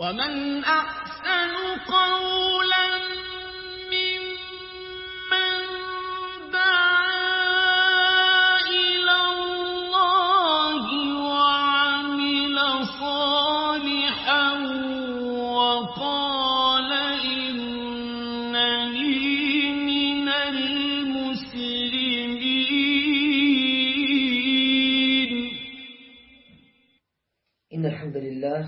وَمَنْ أَحْسَنُ قَوْلًا مِّمَّنْ دَعَا إِلَى اللَّهِ وَعَمِلَ صَالِحًا وَقَالَ إِنَّنِي مِنَ الْمُسْلِمِينَ. إن الحمد لله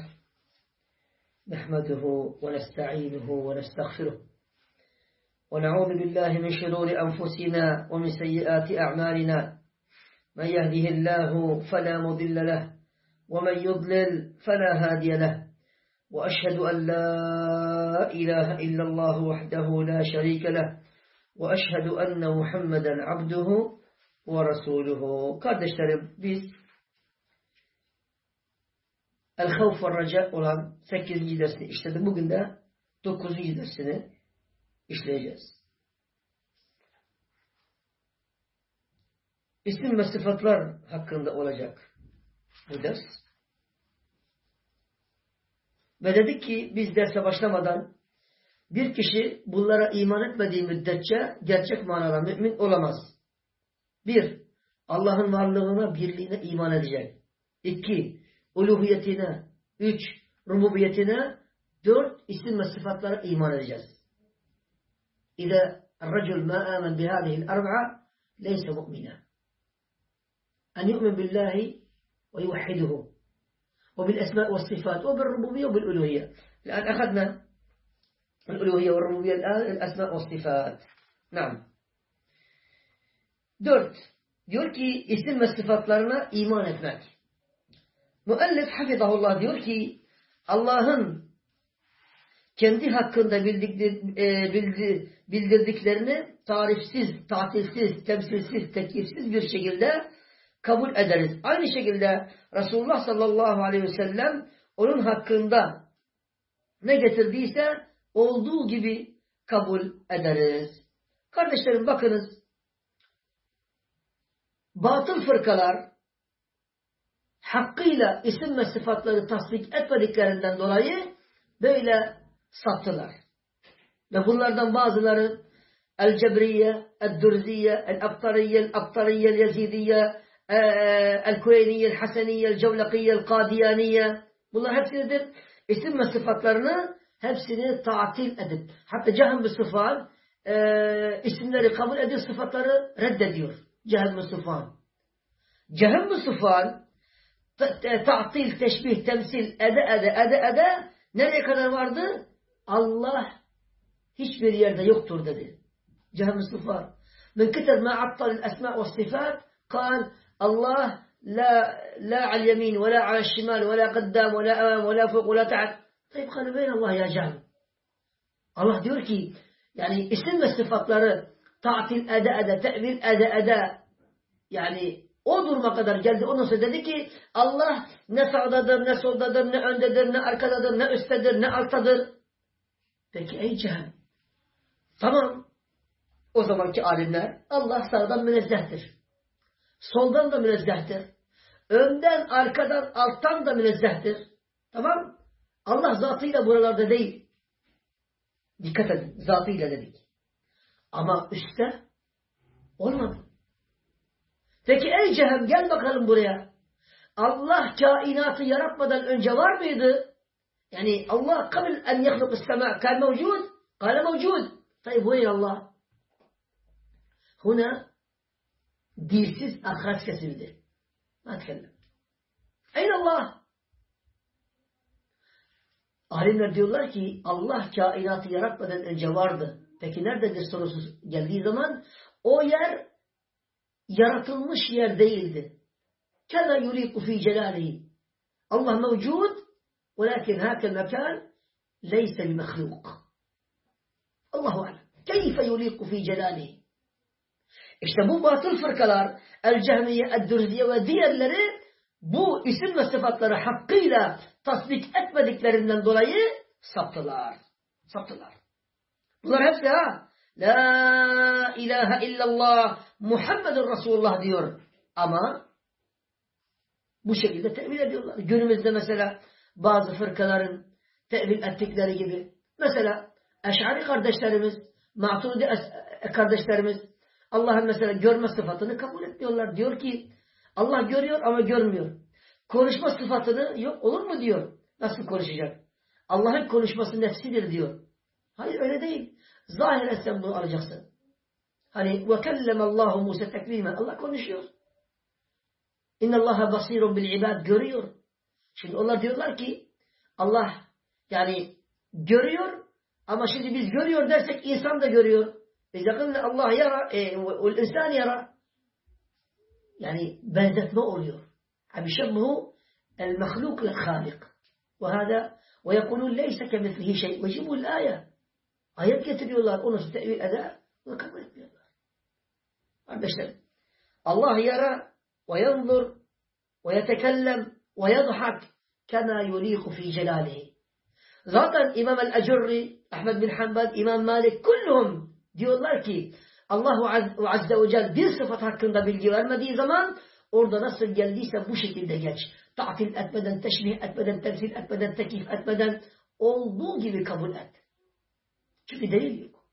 نحمده ونستعينه ونستغفره ونعوذ بالله من شرور أنفسنا ومن سيئات أعمالنا. من يهده الله فلا مضل له ومن يضلل فلا هادي له. وأشهد أن لا إله إلا الله وحده لا شريك له وأشهد أن محمدا عبده ورسوله. Kardeşlerim, biz El-Havf ve Raca olan 8. dersini işledik. Bugün de 9. dersini işleyeceğiz. İsim ve sıfatlar hakkında olacak bu ders. Ve dedik ki biz derse başlamadan bir kişi bunlara iman etmediği müddetçe gerçek manada mümin olamaz. 1. Allah'ın varlığına, birliğine iman edecek. 2. Uluhiyetine. 3. Rububiyetine. 4. İsim ve sıfatlara iman edeceğiz. İza الرجل ما آمن بهذه الأربعة ليس مؤمنا. أن يؤمن بالله ويوحده وبالأسماء والصفات وبالربوبية وبالألوهية. الآن أخذنا الألوهية والربوبية، الآن الأسماء والصفات. نعم. 4. Diyor ki isim ve sıfatlarına iman etmek. Müellif hafizahullah diyor ki Allah'ın kendi hakkında bildirdiklerini tarifsiz, tatilsiz, temsilsiz, tekyifsiz bir şekilde kabul ederiz. Aynı şekilde Resulullah sallallahu aleyhi ve sellem onun hakkında ne getirdiyse olduğu gibi kabul ederiz. Kardeşlerim bakınız, batıl fırkalar hakkıyla isim ve sıfatları tasdik etmediklerinden dolayı böyle saptılar. Ve bunlardan bazıları El-Cebriye, El-Dürziye, El-Abtariye, El-Abtariye, El-Yezidiye, El-Kureyniye, El-Haseniye, El-Cevlekiye, El-Kadiyaniye. Bunlar hepsidir. İsim ve sıfatlarını hepsini tatil edip, hatta Cehm-i Sıfan isimleri kabul ediyor, sıfatları reddediyor. Cehm-i Sıfan. Cehm-i Sıfan ta'til, teşbih, temsil ede nereye kadar vardı? Allah hiçbir yerde yoktur dedi. Cehm-i Sıfat. Min kitab ma attal el-esma ve sıfat kal Allah la al yemin ve la al şimal ve la qaddam ve la amam ve la fuk ve la taht. Tayyip kalı beyin Allah ya Cehm. Allah diyor ki yani isim ve sıfatları ta'til ede, tevil ede yani o duruma kadar geldi. Ondan sonra dedi ki Allah ne sağdadır, ne soldadır, ne öndedir, ne arkadadır, ne üsttedir, ne alttadır. Peki ey Cehm. Tamam. O zamanki alimler Allah sağdan münezzehtir. Soldan da münezzehtir. Önden, arkadan, alttan da münezzehtir. Tamam. Allah zatıyla buralarda değil. Dikkat edin. Zatıyla dedik. Ama üstte olmadı. Peki ey Cehm gel bakalım buraya. Allah kainatı yaratmadan önce var mıydı? Yani Allah kabul en yahluk is-sema kan mevcud? Kale mevcud. Tayyip veyn Allah. Huna dilsiz ahras kesildi. Ma tkellem. Eyn Allah? Alimler diyorlar ki Allah kainatı yaratmadan önce vardı. Peki nerededir sorusu geldiği zaman o yer yaratılmış yer değildi. Kâna yuliku fî celâlihi. Allah mevcud, velakin hâkel mekân leyse bi mehlûk. Allahu alem. Keyfe yuliku fî celâlihi. İşte bu batıl fırkalar, El-Cehmiye, El-Dürziye ve diğerleri bu isim ve sıfatları hakkıyla tasdik etmediklerinden dolayı saptılar. Saptılar. Bunlar hepsi La ilahe illallah Muhammedun Resulullah diyor. Ama bu şekilde tevil ediyorlar. Günümüzde mesela bazı fırkaların tevil ettikleri gibi. Mesela Eş'ari kardeşlerimiz, Maturidi kardeşlerimiz Allah'ın mesela görme sıfatını kabul etmiyorlar. Diyor ki Allah görüyor ama görmüyor. Konuşma sıfatını yok olur mu diyor. Nasıl konuşacak? Allah'ın konuşması nefsidir diyor. Hayır öyle değil. Zahiren sen bunu alacaksın. Hani ve kellemallahu Musa teklime. Allah konuşuyor. İnnallaha basirun bil ibad, görüyor. Şimdi onlar diyorlar ki Allah yani görüyor ama şimdi biz görüyor dersek insan da görüyor. İzâ Allah yara ve insan yara. Yani benzetme oluyor. Habişemhu el mahluk lil halik. Ve hâdâ ve yekulûn leyse kemithlihi şey. Ve cibul âye. Ayet getiriyorlar. Onu tevil eder ve kabul etmiyorlar. Kardeşler, Allah yara ve yanzur ve yetekellem ve yadhak kema yuliku fi celalihi. Zaten İmam el-Ecurri, Ahmed bin Hanbal, İmam Malik kulluhum diyorlar ki Allahu Azze ve Celle bir sıfat hakkında bilgi vermediği zaman orada nasıl geldiyse bu şekilde geç. Ta'til etmeden, teşbih etmeden, temsil etmeden, tekif etmeden olduğu gibi kabul et. Çünkü delil yok.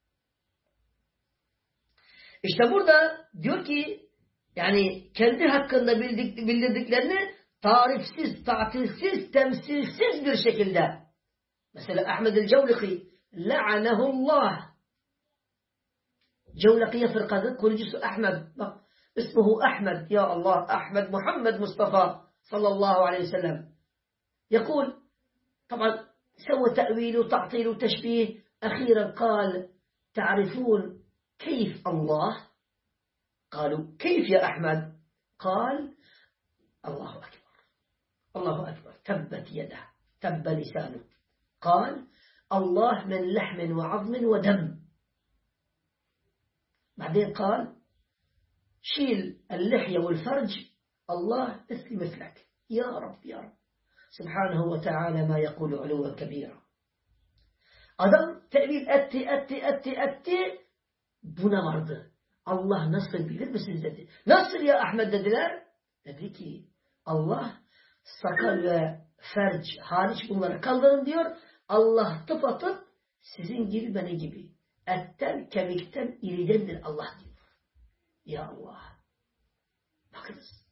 İşte burada diyor ki yani kendi hakkında bildirdiklerini tarifsiz, ta'tilsiz, temsilsiz bir şekilde. Mesela Ahmed el-Cevliki la'anehullah. Cevlikiye fırkası kurucusu Ahmed. Bak ismuhu Ahmed. Ya Allah, Ahmed Muhammed Mustafa sallallahu aleyhi ve sellem. يقول طبعا سوى تأويل وتعطيل وتشبيه. أخيرا قال تعرفون كيف الله؟ قالوا كيف يا أحمد؟ قال الله أكبر الله أكبر تبت يده تب لسانه. قال الله من لحم وعظم ودم. بعدين قال شيل اللحية والفرج الله مثلك يا رب يا رب سبحانه وتعالى ما يقول علوا كبيرا. Adam tevil etti buna vardı. Allah nasıl bilir misiniz dedi. Nasıl ya Ahmet dediler. Dedi ki Allah sakal ve ferc hariç bunları kaldırın diyor. Allah tıpatıp sizin gibi beni gibi. Etten kemikten iridendir Allah diyor. Ya Allah. Bakınız.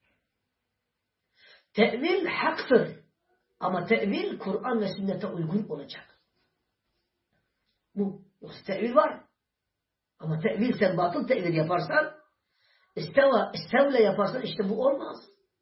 Tevil haktır. Ama tevil Kur'an ve sünnete uygun olacak. Bu yoksa tevil var. Ama tevil sen batıl tevil yaparsan istevle yaparsan işte bu olmaz.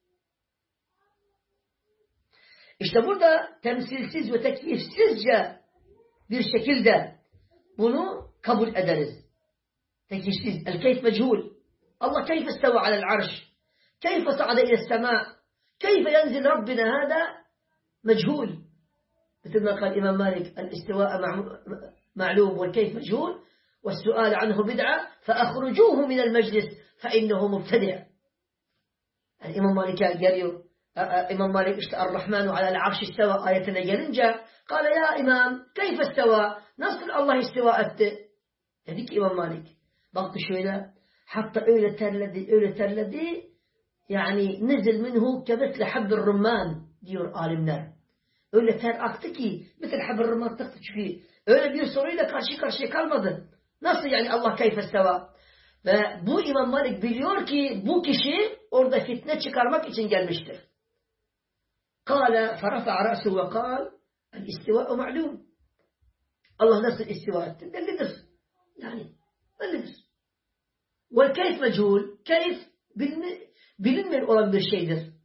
İşte burada temsilsiz ve tekifsizce bir şekilde bunu kabul ederiz. Tekifsiz. El-keyf mechul. Allah keyf isteva alel arş. Keyf sa'ada ile sema. Keyf yenzil Rabbina hada mechul. مثل ما قال الإمام مالك الاستواء معلوم والكيف مجهول والسؤال عنه بدعة فأخرجوه من المجلس فإنه مبتدع. الإمام مالك قال إمام مالك الرحمن على العرش استوى آية gelince قال يا إمام كيف استوى nasıl Allah istiva etti dedi ki İmam Malik baktı şöyle hatta öyle terledi yani nizil minhu kemethli habbir rumman diyor alimler. Öyle ter aktı ki mesela haber rımat taktı çünkü öyle bir soruyla karşı karşıya kalmadı. Nasıl yani Allah keyfesteva? Ve bu İmam Malik biliyor ki bu kişi orada fitne çıkarmak için gelmiştir. Kâle ferafa'a ra'su ve kâl el istivâ'u ma'lûm. Allah nasıl istiva etti? Bellidir. Yani bellidir. Vel keyf mechul. Keyf bilinmeyen olan bir şeydir.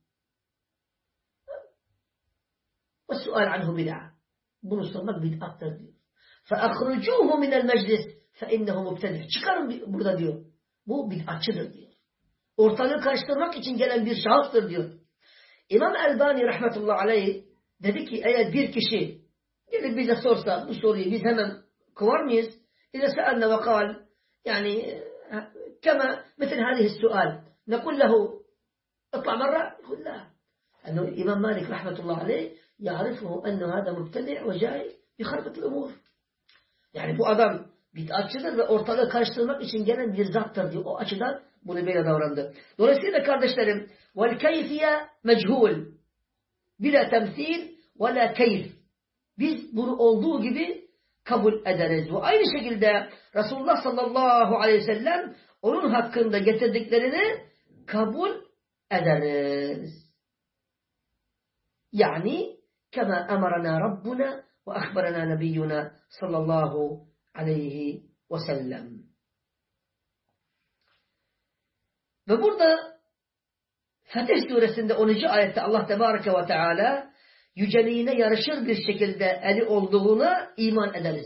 والسؤال عنه بدعة. Bunu sormak bid'attır diyor. فَأَخْرُجُوهُ مِنَ الْمَجْلِسِ فَإِنَّهُ مُبْتَدِعٌ. Çıkarın burada diyor. Bu bid'atçıdır diyor. Ortalığı karıştırmak için gelen bir şahıstır diyor. İmam Elbani rahmetullahi aleyh dedi ki eğer bir kişi gelip bize sorsa bu soruyu biz hemen kovar mıyız? İذا سألنا وقال يعني كما مثل هذه السؤال نقول له اطلع مرة يقول لا. أنه الإمام مالك رحمة الله عليه يعرفه أنه هذا مبتدع وجاي يخربط الأمور. Yani bu adam bid'atçıdır ve ortalığı karıştırmak için gelen bir zattır diyor. O açıdan bunu böyle davrandı. Dolayısıyla kardeşlerim vel keyfiye mechul bila temsil ve la keyf. biz bunu olduğu gibi kabul ederiz. Ve aynı şekilde Resulullah sallallahu aleyhi ve sellem onun hakkında getirdiklerini kabul ederiz. Yani kema emarana Rabbuna ve ahbarana nebiyyuna sallallahu aleyhi ve sellem. Ve burada Fetih suresinde 10. ayette Allah Tebareke ve Teala yüceliğine yarışır bir şekilde eli olduğuna iman ederiz.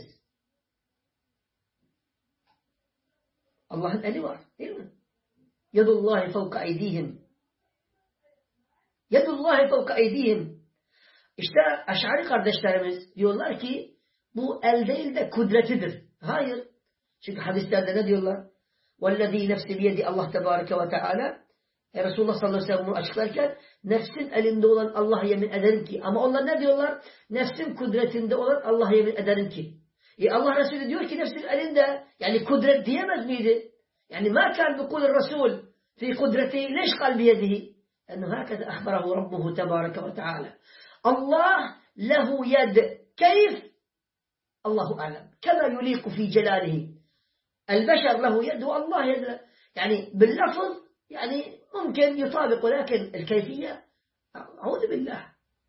Allah'ın eli var, değil mi? Yadullahi fevka eydihim. Yadullahi fevka eydihim. İşte Eş'ari kardeşlerimiz diyorlar ki bu el değil de kudretidir. Hayır. Çünkü hadislerde ne diyorlar? وَالَّذ۪ي نَفْسِ بِيَدِ Allah Tebareke ve Teala Resulullah sallallahu aleyhi ve sellem bunu açıklarken nefsin elinde olan Allah'a yemin ederim ki. Ama onlar ne diyorlar? Nefsin kudretinde olan Allah'a yemin ederim ki. Allah Resulü diyor ki nefsin elinde. Yani kudret diyemez miydi? Yani ma kan bikul Resul fi kudreti leş kal biyedihi. Ennu hakeza ahbarahu Rabbuhu Tebareke ve Teala. Allah lehu yed. Keyf? Allahu alem. Kema yuliku fi celalihi. El-beşer lehu yed ve Allah yed. Yani billafız يعني ممكن يطابق ولكن الكيفية أعوذ بالله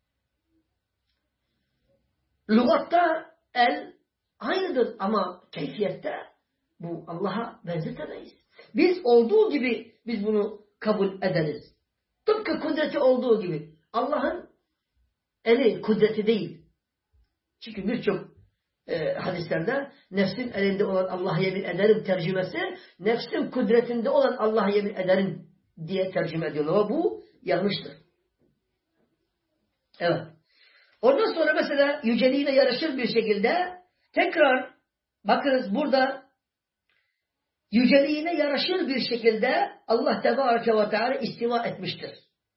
lügatta el aynıdır ama keyfiyette bu Allah'a benzetemeyiz. Biz olduğu gibi biz bunu kabul ederiz. Tıpkı kudreti olduğu gibi. Allah'ın eli kudreti değil. Çünkü birçok hadislerde nefsin elinde olan Allah'a yemin ederim tercümesi nefsin kudretinde olan Allah'a yemin ederim diye tercüme ediyorlar. Ve bu yanlıştır. Evet. Ondan sonra mesela yüceliğine yarışır bir şekilde tekrar bakınız burada yüceliğine yaraşır bir şekilde Allah Tebareke ve Teala istiva etmiştir.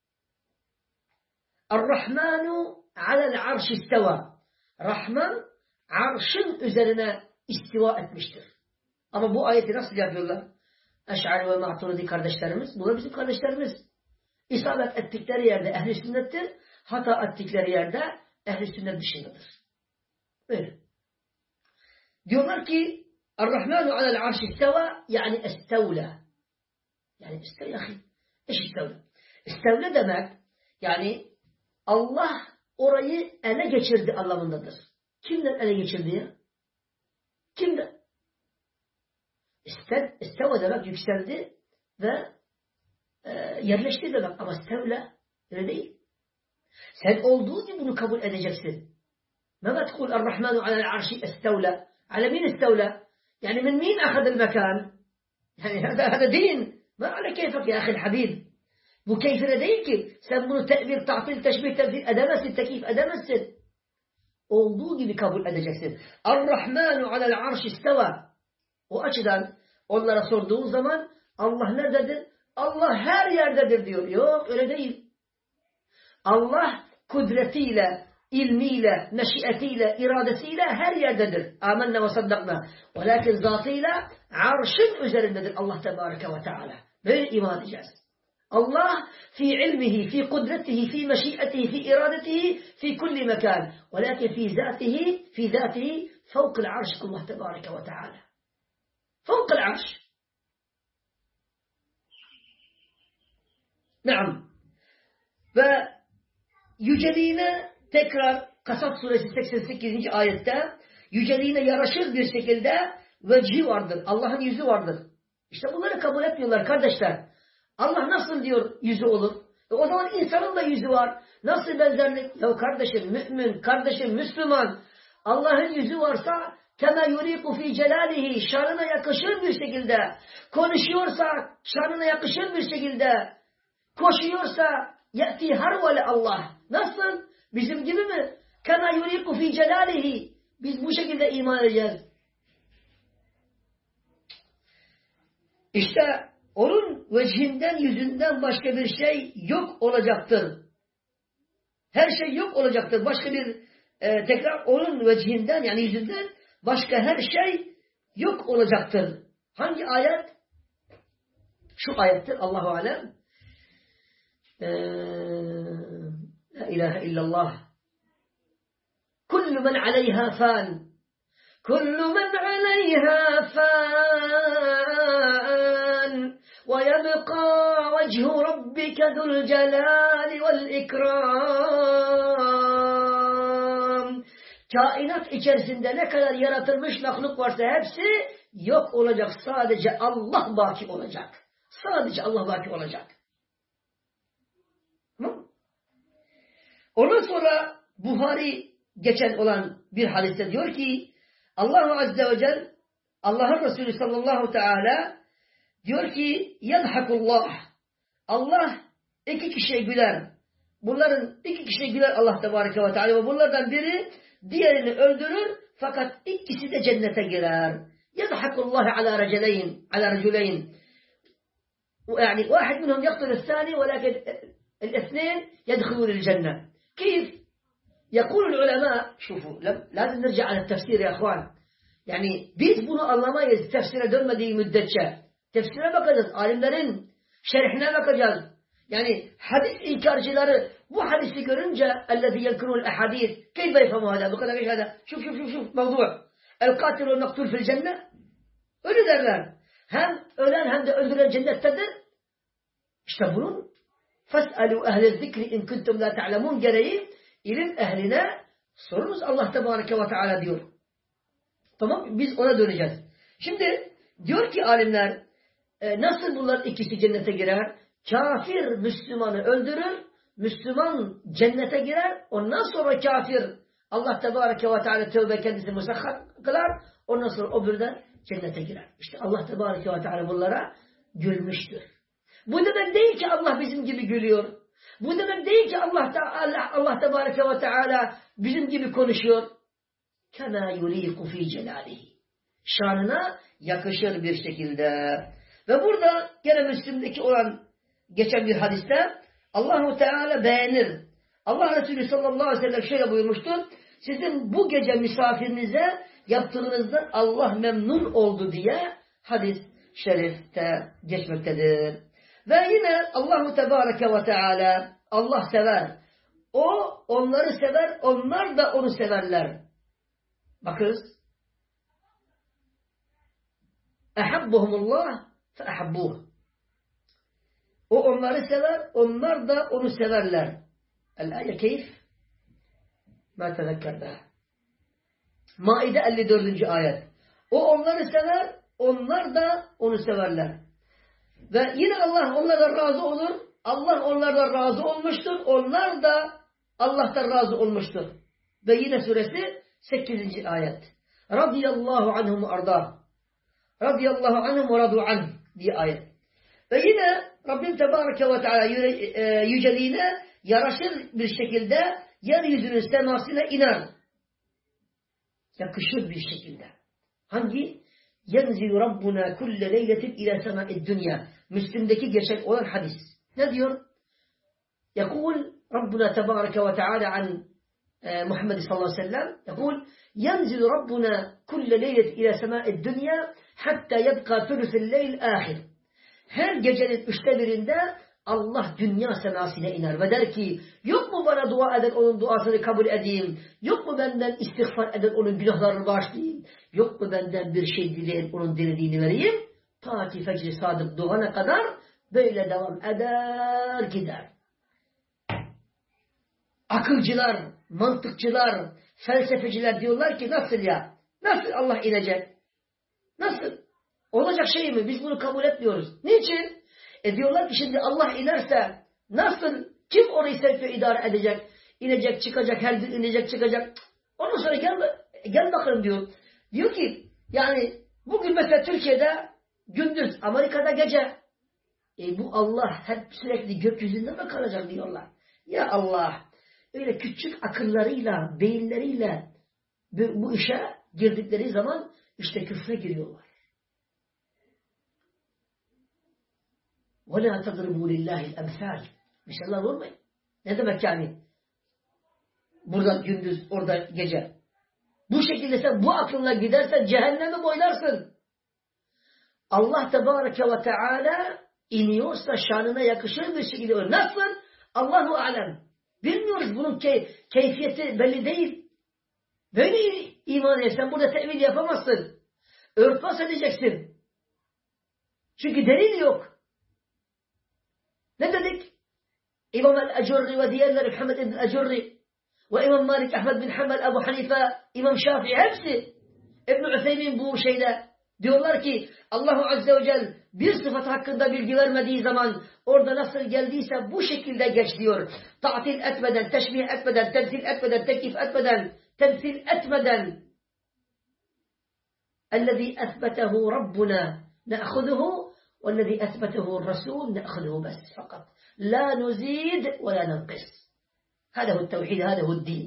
Er-Rahmanu alel arş isteva. Rahman arşın üzerine istiva etmiştir. Ama bu ayeti nasıl yapıyorlar? Eş'ari ve Maturidi kardeşlerimiz, bunlar bizim kardeşlerimiz. İsabet ettikleri yerde ehli sünnettir, hata ettikleri yerde ehli sünnet dışındadır. Öyle. Diyorlar ki Er-Rahmanu alel arş isteva yani estevla. Yani istevla ahi. Eş istevla. İstevla demek yani Allah orayı ele geçirdi anlamındadır. Kimden ele geçirdi ya? Kimden? İsteva demek yükseldi ve yerleşti demek. Ama istevla öyle değil. Sen olduğu gibi bunu kabul edeceksin. ماذا تقول الرحمن على العرش استولى على مين استولى يعني من مين أخذ المكان يعني هذا دين ما على كيفك يا أخي الحبيب bu keyfine değil ki sen bunu tevil, ta'til, teşbih, tevfil edemezsin, tekif edemezsin. Olduğu gibi kabul edeceksin. Er-Rahmanu alel arş isteva. O açıdan onlara sorduğun zaman Allah nerededir? Allah her yerdedir diyor. Yok öyle değil. Allah kudretiyle, ilmiyle, meşiyetiyle, iradesiyle her yerdedir. Âmennâ ve saddaknâ. Velakin zatıyla arşın üzerindedir Allah Tebareke ve Teala. Böyle iman edeceğiz. Allah fi ilmihi, fi kudretihi, fi meşiyetihi, fi iradetihi, fi kulli mekan. Velakin fi zatihi, fevkil arş Allah Tebareke ve Teala. Fevkil arş. Naam. Ve yüceliğine tekrar Kasas suresi 88. ayette yüceliğine yaraşır bir şekilde vecihi vardır. Allah'ın yüzü vardır. İşte bunları kabul etmiyorlar kardeşler. Allah nasıl diyor yüzü olur? O zaman insanın da yüzü var. Nasıl benzerlik? Ya kardeşim mümin, kardeşim Müslüman. Allah'ın yüzü varsa kema yuriku fi celalihi şanına yakışır bir şekilde konuşuyorsa şanına yakışır bir şekilde koşuyorsa ya'ti harvale Allah. Nasıl? Bizim gibi mi? Kema yuriku fi celalihi. Biz bu şekilde iman edeceğiz. İşte onun vecihinden, yüzünden başka bir şey yok olacaktır. Her şey yok olacaktır. Başka bir tekrar onun vecihinden yani yüzünden başka her şey yok olacaktır. Hangi ayet? Şu ayettir. Allahu alem. La ilahe illallah. Kullu men aleyha fan. Kullu men aleyha fan. Ve yebqa vecihu rabbike zul celali vel ikram. Kainat içerisinde ne kadar yaratılmış mahluk varsa hepsi yok olacak. Sadece Allah baki olacak. Sadece Allah baki olacak. Ondan sonra Buhari geçen olan bir hadiste diyor ki Allah Azze ve Celle Allah'ın Resulü sallallahu teala diyor ki yadhakullah. Allah iki kişiye güler. Bunların iki kişiye güler Allah Tebareke ve Teala ve bunlardan biri diğerini öldürür fakat ikisi de cennete girer. Yadhakullah ala raculayn. يعني واحد منهم يقتل الثاني ولكن الاثنين يدخلون الجنة. كيف؟ يقول العلماء شوفوا لازم نرجع على التفسير يا اخوان. Yani biz bunu anlamayız tefsire dönmediği müddetçe. Tefsire bakacağız. Alimlerin şerhine bakacağız. Yani hadis inkarcıları bu hadisi görünce اَلَّذِي يَنْكُرُوا الْاَحَادِيثِ كيف يفهموا هذا؟ بقول لك هذا شوف موضوع القاتل والمقتول في الجنة. Öyle derler. Hem ölen hem de öldürülen cennettedir. İşte bunun فَاسْأَلُوا اَهْلِ الذِّكْرِ اِنْ كُنْتُمْ لَا تَعْلَمُونَ gereği ilim ehline sorunuz Allah Tebareke ve Teala diyor. Tamam, biz ona döneceğiz. Şimdi diyor ki alimler nasıl bunlar ikisi cennete girer? Kafir Müslümanı öldürür, Müslüman cennete girer, ondan sonra kafir Allah Tebareke ve Teala tövbe kendisi musahhar kılar, ondan sonra o birden cennete girer. İşte Allah Tebareke ve Teala bunlara gülmüştür. Bu demek değil ki Allah bizim gibi gülüyor. Bu demek değil ki Allah Tebareke ve Teala bizim gibi konuşuyor. Kema yuliku fi celalihi. Şanına yakışır bir şekilde. Ve burada gene Müslim'deki olan geçen bir hadiste Allahu Teala beğenir. Allah Resulü sallallahu aleyhi ve sellem şöyle buyurmuştur. Sizin bu gece misafirinize yaptığınızda Allah memnun oldu diye hadis şerifte geçmektedir. Ve yine Allahu Tebareke ve Teala Allah sever. O onları sever, onlar da onu severler. Bakınız. Ehabbuhumullah fe ehabbuh. O onları sever, onlar da onu severler. El-ayye keyf? Ma tezekkerda. Maide 54. ayet. O onları sever, onlar da onu severler. Ve yine Allah onlardan razı olur. Allah onlardan razı olmuştur. Onlar da Allah'tan razı olmuştur. Ve yine suresi 8. ayet. Radiyallahu anhum arda. Radiyallahu anhum ve radu anh diye ayet. Ve yine Rabbim Tebareke ve Teala yüceliğine yaraşır bir şekilde yeryüzünün semasına iner. Yakışır bir şekilde. Hangi? Yenzilu Rabbuna kulle leyletin ila sema'id dünya. Müslim'deki geçen olan hadis. Ne diyor? Yakul Rabbuna Tebareke ve Teala an Muhammed sallallahu aleyhi ve sellem. Yakul yenzilu Rabbuna kulle leylet ila sema'id dünya hatta yebqa thuluthul leyl ahir. Her gecenin 3'te birinde Allah dünya semasına iner ve der ki yok mu bana dua eden onun duasını kabul edeyim? Yok mu benden istiğfar eden onun günahlarını bağışlayayım? Yok mu benden bir şey dileyen onun dilediğini vereyim? Ta ki fecr-i sadık doğana kadar böyle devam eder gider. Akılcılar, mantıkçılar, felsefeciler diyorlar ki nasıl ya? Nasıl Allah inecek? Nasıl? Olacak şey mi? Biz bunu kabul etmiyoruz. Niçin? Diyorlar ki şimdi Allah inerse nasıl? Kim orayı sevk ve idare edecek? İnecek, çıkacak, her gün inecek, çıkacak. Ondan sonra gel bakalım diyor. Diyor ki yani bugün mesela Türkiye'de gündüz, Amerika'da gece. Bu Allah hep sürekli gökyüzünde mi kalacak diyorlar. Ya Allah! Öyle küçük akıllarıyla, beyinleriyle bu işe girdikleri zaman işte küfre giriyorlar. وَلَا تَضْرِبُوا لِلّٰهِ الْاَمْثَالِ İnşallah vurmayın. Ne demek yani? Burada gündüz, orada gece. Bu şekilde sen bu aklınla gidersen cehennemi boylarsın. Allah Tebareke ve Teala iniyorsa şanına yakışır bir şekilde olur. Nasıl? Allahu alem. Bilmiyoruz bunun keyfiyeti belli değil. Böyle iman edersen burada tevil yapamazsın. Örtbas edeceksin. Çünkü delil yok. Ne dedik? İmam el-Ecurri ve diğerleri Muhammed ibn el-Ecurri ve İmam Malik, Ahmed bin Hanbel, Ebu Hanife, İmam Şafii hepsi İbn-i Ütheymin bu şeyde diyorlar ki Allahu Azze ve Celle bir sıfat hakkında bilgi vermediği zaman orada nasıl geldiyse bu şekilde geç diyor. Ta'til etmeden, teşbih etmeden, temsil etmeden, teklif etmeden, temsil etmeden اَلَّذ۪ي اَثْبَتَهُ رَبُّنَا نَأْخُذُهُ وَالَّذ۪ي اَثْبَتَهُ الرَّسُولُ نَأْخُذُهُ بس فقط لا نزيد ولا ننقص. هذا هو التوحيد، هذا هو الدين.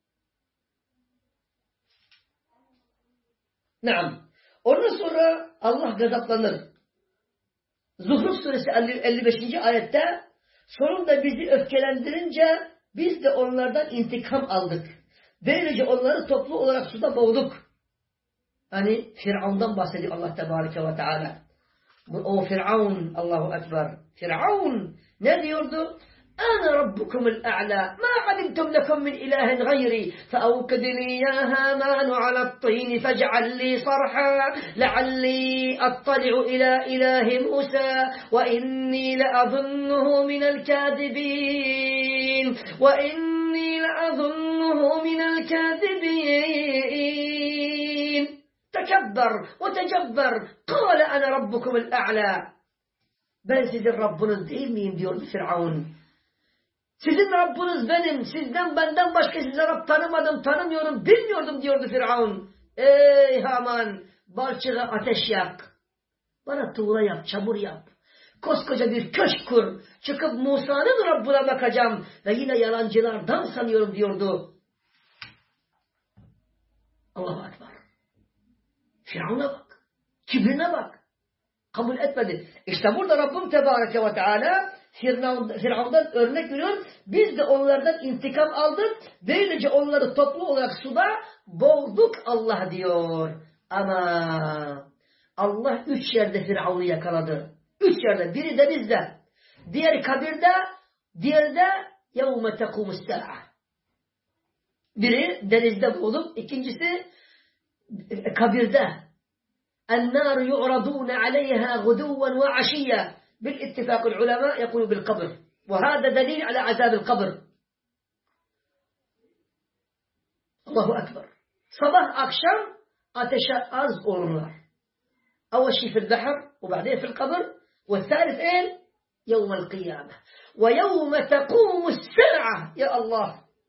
Naam. Ondan sonra Allah gazaplanır. Zuhruf suresi 55. ayette sonunda bizi öfkelendirince biz de onlardan intikam aldık. Böylece onları toplu olarak suda boğduk. Hani Firavun'dan bahsediyor Allah Tebareke ve Teala. O Firavun, Allahu Ekber. Firavun ne diyordu? أنا ربكم الأعلى ما علمتم لكم من إله غيري فأوقد لي يا هامان على الطين فاجعل لي صرحا لعلي أطلع إلى إله موسى وإني لأظنه من الكاذبين تكبر وتجبر قال أنا ربكم الأعلى. Ben sizin Rabbiniz değil miyim diyordu Firavun. Sizin Rabbiniz benim. Sizden benden başka size Rab tanımadım, tanımıyorum, bilmiyordum diyordu Firavun. Ey Haman, balçığa ateş yak. Bana tuğla yap, çamur yap. Koskoca bir köşk kur. Çıkıp Musa'nın Rabbine bakacağım. Ve yine yalancılardan sanıyorum diyordu. Allahu Ekber. Firavun'a bak. Kibrine bak. Kabul etmedi. İşte burada Rabbim Tebareke ve Teala Firavun'dan örnek veriyor. Biz de onlardan intikam aldık. Böylece onları toplu olarak suda boğduk Allah diyor. Ama Allah 3 yerde Firavun'u yakaladı. 3 yerde. Biri denizde. Diğeri kabirde. Diğeri de yevme tekumus sa'a. Biri denizde boğulup ikincisi kabirde. النار يعرضون عليها غدوا وعشيا بالاتفاق العلماء يقولوا بالقبر وهذا دليل على عذاب القبر. Allahu Ekber. Sabah akşam ateşe az olurlar. أول شيء في البحر وبعدين في القبر والثالث إيه؟ يوم القيامة ويوم تقوم الساعة يا الله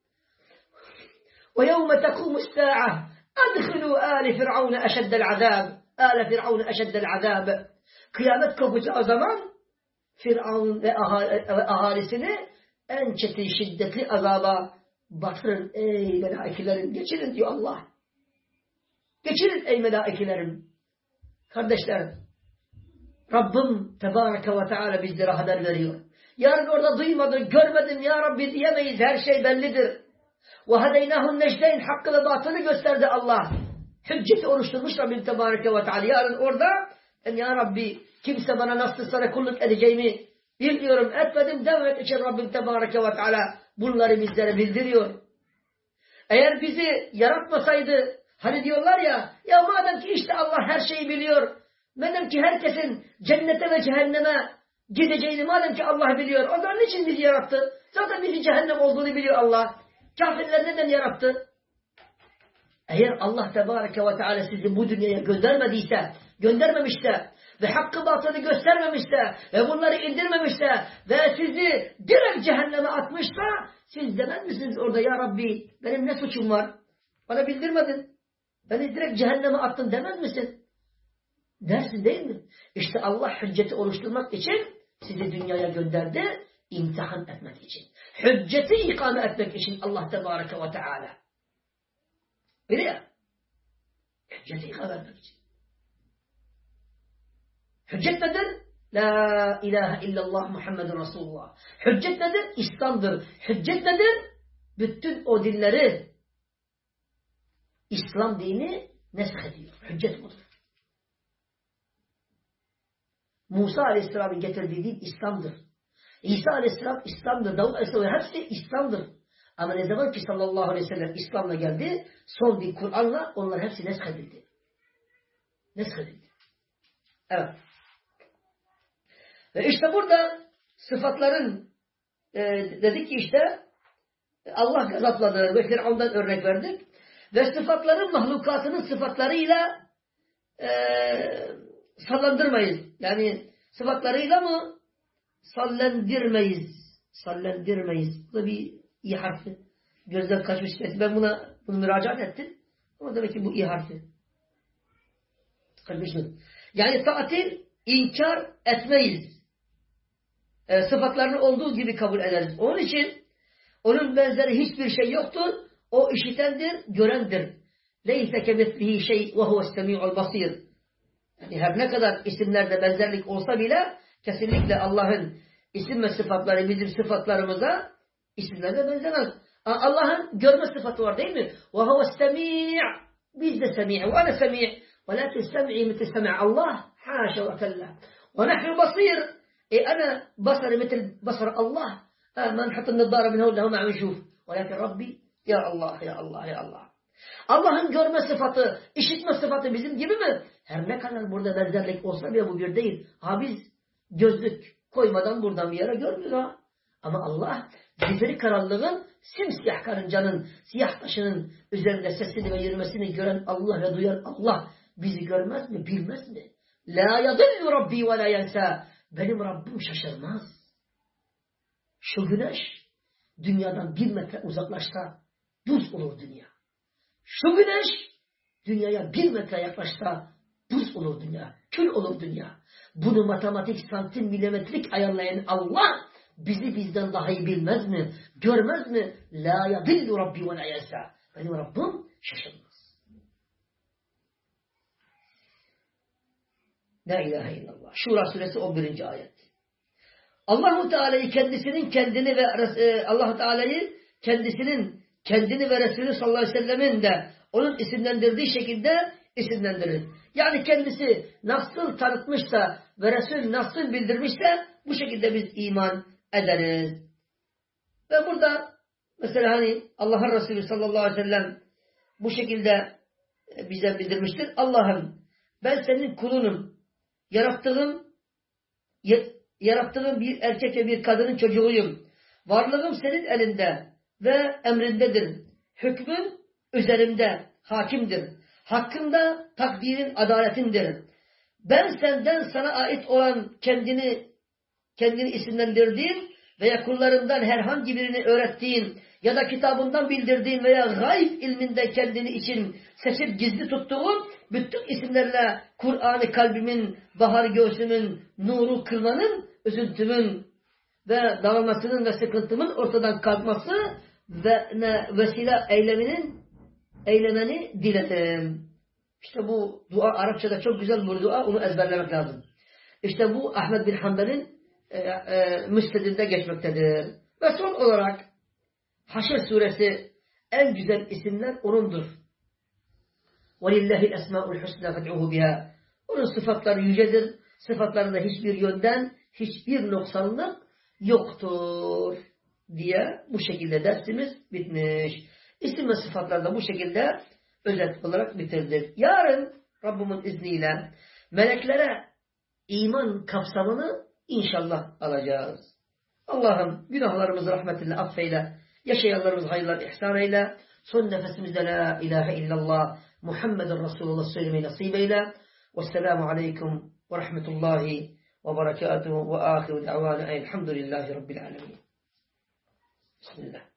ويوم تقوم الساعة أدخلوا آل فرعون أشد العذاب آل فرعون أشد العذاب. Kıyamet kopacağı zaman Firavun ve ahalisini en çetin şiddetli azaba batırın ey melaikelerim. Geçirin diyor Allah. Geçirin ey melaikelerim. Kardeşlerim, Rabbim Tebareke ve Teala bizlere haber veriyor. Yarın orada duymadım, görmedim ya Rabbi diyemeyiz. Her şey bellidir. وَهَدَيْنَهُ النَّجْدَيْنِ Hakkı ve batılı gösterdi Allah. Hücceti oluşturmuş Rabbim Tebareke ve Teala. Yarın orada ya Rabbi kimse bana nasıl sana kulluk edeceğimi bilmiyorum, etmedim demek için Rabbim Tebareke ve Teala bunları bizlere bildiriyor. Eğer bizi yaratmasaydı hani diyorlar ya madem ki işte Allah her şeyi biliyor, madem ki herkesin cennete ve cehenneme gideceğini madem ki Allah biliyor, o zaman niçin bizi yarattı? Zaten bizi cehennem olduğunu biliyor Allah. Kafirler neden yarattı? Eğer Allah Tebareke ve Teala sizi bu dünyaya göndermemişse ve hakkı batılı göstermemişse ve bunları indirmemişse ve sizi direkt cehenneme atmışsa siz demez misiniz orada ya Rabbi benim ne suçum var? Bana bildirmedin. Beni direkt cehenneme attın demez misin? Dersin değil mi? İşte Allah hücceti oluşturmak için sizi dünyaya gönderdi, imtihan etmek için. Hücceti ikame etmek için Allah Tebareke ve Teala. Öyle ya. Hücceti ikame etmek için. Hüccet nedir? La ilahe illallah Muhammedun Resulullah. Hüccet nedir? İslam'dır. Hüccet nedir? Bütün o dinleri İslam dini nesk ediyor. Hüccet budur. Musa Aleyhisselam'ın getirdiği din İslam'dır. İsa Aleyhisselam İslam'dır. Davud Aleyhisselam hepsi İslam'dır. Ama ne zaman ki sallallahu aleyhi ve sellem İslam'la geldi, son bir Kur'an'la onlar hepsi neshedildi. Neshedildi. Evet. Ve işte burada sıfatların dedik ki işte Allah gazapladı ve Firavun'dan örnek verdik. Ve sıfatların mahlukatının sıfatlarıyla sallandırmayız. Yani sıfatlarıyla mı? Sallendirmeyiz. Sallendirmeyiz. Bu da bir i harfi. Gözden kaçmış. Ben bunu müracaat ettim. Ama demek ki bu i harfi. Kaçmışım. Yani tatil, inkar etmeyiz. Sıfatlarını olduğu gibi kabul ederiz. Onun için onun benzeri hiçbir şey yoktur. O işitendir, görendir. Leyse kemetlihi şey ve huves-semi'ul basir. Yani her ne kadar isimlerde benzerlik olsa bile kesinlikle Allah'ın isim ve sıfatları bizim sıfatlarımıza isimlerine benzemez. Allah'ın görme sıfatı var değil mi? Ve huves-semi'. Biz de semi'. Ve ana semi'. Velakin sem'i mitl sem'i Allah. Haşa ve kella. Ve nahnu basir. أنا بصري مثل بصر الله ما نحط النظارة من هون لهون عم نشوف ولكن ربي يا الله يا الله يا Allah. Allah'ın görme sıfatı, işitme sıfatı bizim gibi mi? Her ne kadar burada benzerlik olsa bile bu bir değil. Biz gözlük koymadan buradan bir yere görmüyoruz ha. Ama Allah zifiri karanlığın simsiyah karıncanın, siyah taşının üzerinde sesini ve yürümesini gören Allah ve duyan Allah bizi görmez mi, bilmez mi? La yadillu Rabbi ve la yensa. Benim Rabbim şaşırmaz. Şu güneş dünyadan 1 metre uzaklaşsa buz olur dünya. Şu güneş dünyaya 1 metre yaklaşsa buz olur dünya. Kül olur dünya. Bunu matematik santim milimetrik ayarlayan Allah bizi bizden daha iyi bilmez mi? Görmez mi? La yadillu Rabbi ve la yensa. Benim Rabbim şaşırmaz. La ilahe illallah. Şura suresi 11. ayet. Allah-u Teala'yı kendini ve Allah-u Teala'yı kendini ve Resulü sallallahu aleyhi ve sellemin de onun isimlendirdiği şekilde isimlendirir. Yani kendisi nasıl tanıtmışsa ve Resul nasıl bildirmişse bu şekilde biz iman ederiz. Ve burada mesela hani Allah'ın Resulü sallallahu aleyhi ve sellem bu şekilde bize bildirmiştir. Allah'ım ben senin kulunum. Yarattığım bir erkek ve bir kadının çocuğuyum. Varlığım senin elinde ve emrindedir. Hükmün üzerimde hakimdir. Hakkında takdirin adaletindir. Ben senden sana ait olan kendini isimlendirdiğin veya kullarından herhangi birini öğrettiğin ya da kitabından bildirdiğin veya gayb ilminde kendini için seçip gizli tuttuğun bütün isimlerle Kur'an-ı kalbimin, bahar göğsümün, nuru kılmanın, üzüntümün ve dağılmasının ve sıkıntımın ortadan kalkması ve vesile eylemeni dilerim. İşte bu dua Arapçada çok güzel bir dua, onu ezberlemek lazım. İşte bu Ahmed bin Hanbel'in müstedinde geçmektedir. Ve son olarak Haşr suresi en güzel isimler onundur. وَلِلَّهِ الْاَسْمَاءُ الْحُسْنَى فَدْعُوهُ بِهَا. Onun sıfatları yücedir. Sıfatlarında hiçbir yönden hiçbir noksanlık yoktur diye bu şekilde dersimiz bitmiş. İsim ve sıfatlarda bu şekilde özet olarak bitirdik. Yarın Rabbimin izniyle meleklere iman kapsamını inşallah alacağız. Allah'ım günahlarımızı rahmetinle affeyle, yaşayanlarımızı hayırlar ihsan eyle, son nefesimizde la ilahe illallah Muhammeden Resulullah söylemeyi nasip eyle. Vesselamu aleyküm ve rahmetullahi ve berekatuhu ve ahiru da'vana elhamdülillahi rabbil alemin. Bismillah.